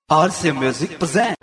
RC Music presents.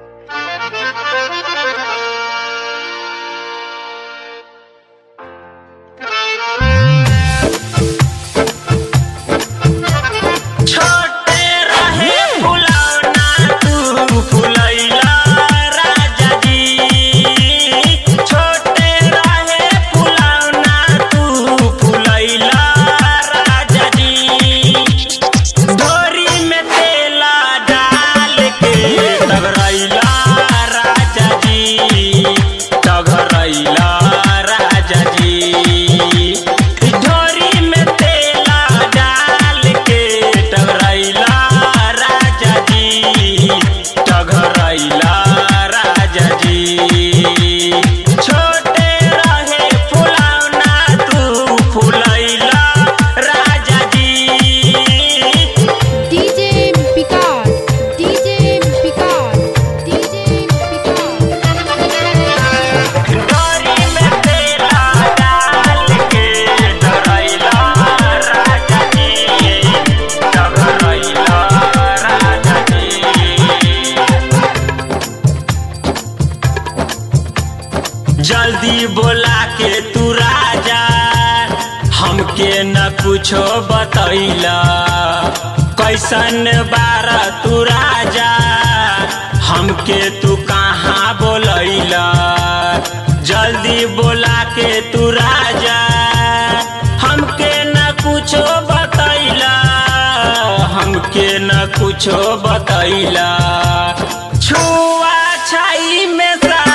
जल्दी बोला के तू राजा हमके न कुछो बतैला कैसन बारा तू राजा हमके तू कहाँ बोलैला। जल्दी बोला के तू राजा हमके न कुछो बतैला हमके न कुछो बतैला। छुआ छाई में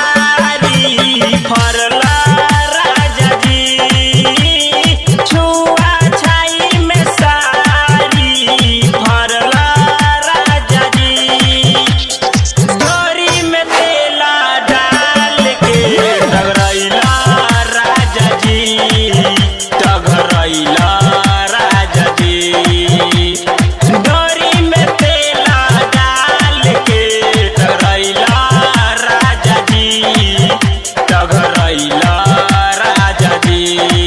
फरला राजा जी छुआ छाई में सारी फरला राजा जी डोरी में तेला डाल के टगरैला राजा जी टगरैला राजा जी डोरी में तेला डाल के टगरैला राजा जी टगरैला राजा जी।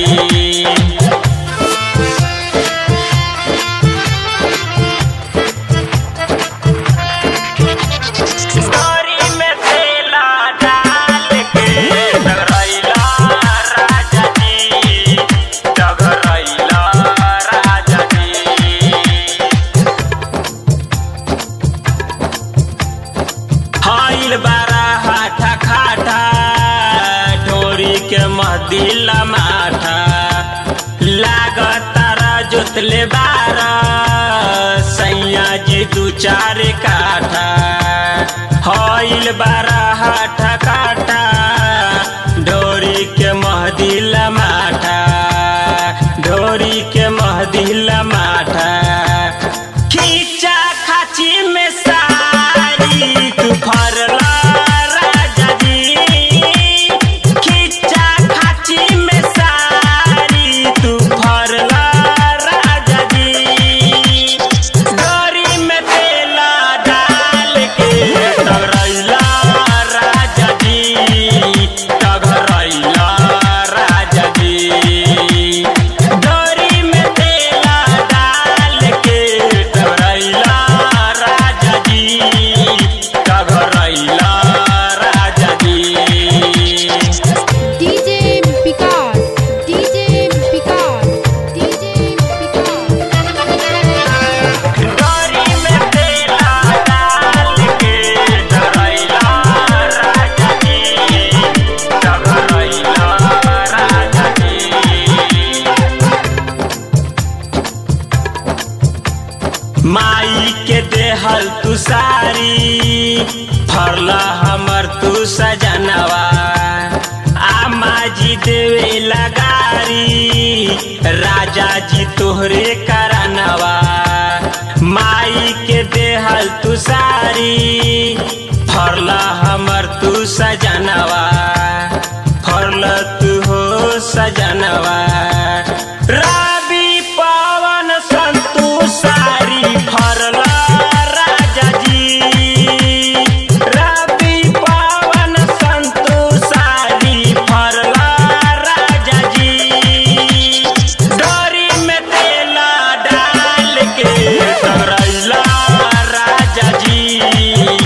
डोरी में तेला डाल के टगरैला राजा जी टगरैला राजा जी। हाइल बारा हाथा खाटा के महदिला माथा लागतारा जोतले बारा सैया जी दू चार काठा हईल बारा हाथा काटा ढोरी के महदिला माथा ढोरी के महदिला माथा खींचा खाची में सारी तू फरला माई के देहल तू सारी फरला हमर तू सजनवा आमा जी देवे लगारी राजा जी तोहरे करनवा। माई के देहल तू सारी फरला हमर तू सजनवा फरला तू हो सजनवा। रवि पवन संतु सारी फरला राजा जी रवि पवन संतु सारी फरला राजा जी डोरी में तेला डाल के टगरैला राजा जी जी